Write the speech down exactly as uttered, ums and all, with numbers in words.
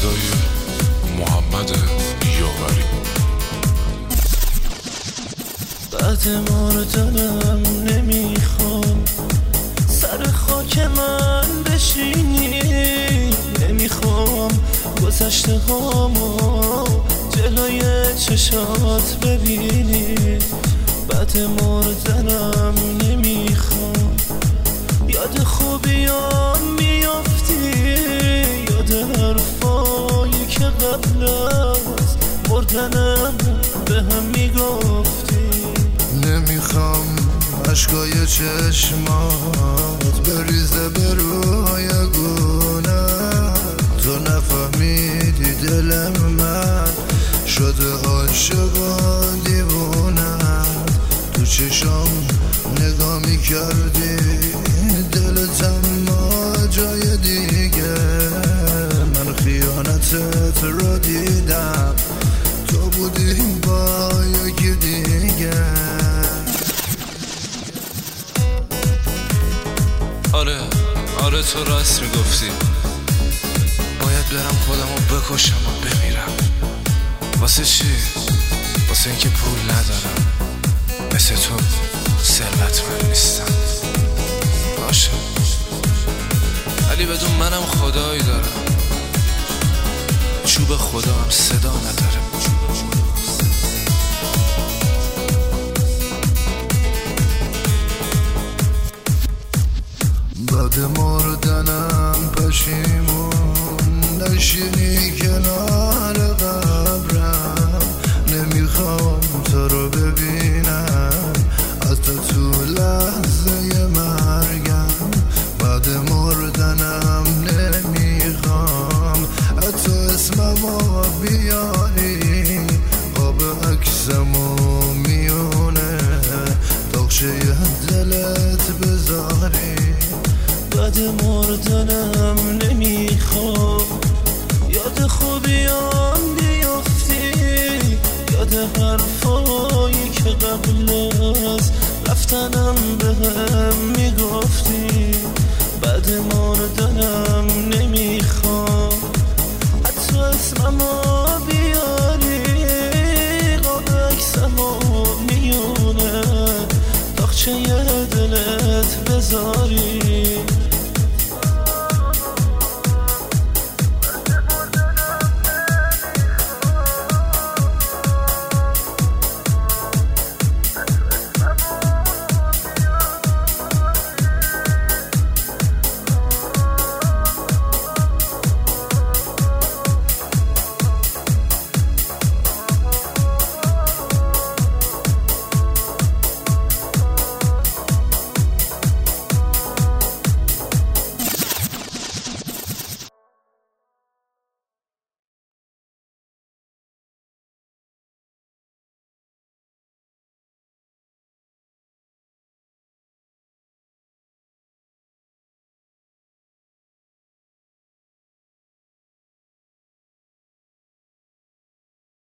صدای محمد یاوری. بعد مردنم نمیخوام سر خاک من بشینی، نمیخوام گذشته هامو جلوی چشات ببینی. بعد مردنم نمیخوام یاد خوبیام میافتی، یاد حرفایی که قبل از مردنم به هم میگفتی. نمیخوام عشقای چشمات بریزه به روی گونم، تو نفهمیدی دل من شده عاشق و دیوونم. تو چشام نگاه میکردی دلتم ما جای دیگه، من خیانتت رو دیدم تو بودی با یکی دیگه. آره آره تو راست میگفتی، باید برم خودمو بکشم و بمیرم. واسه چی؟ واسه اینکه پول ندارم، مثل تو ثروتمند نیستم. باشه ولی بدون منم خدایی دارم، چوب خدا هم صدا نداره. بعد مردنم پشیمون نشینی کنار قبرم، نمیخوام تو رو ببینم حتی تو لحظه مرگم. بعد مردنم نمیخوام حتی اسممو بیاری، آب عکسمو میونه داغشه دلت بذاری. بعد مردنم نمیخوام یاد خوبیام بیافتی، یاد حرفایی که قبل از رفتنم به هم میگفتی. بعد مردنم نمیخوام حتی اسممو بیاری، قاب عکسمو میونه داغچه دلت بذاری.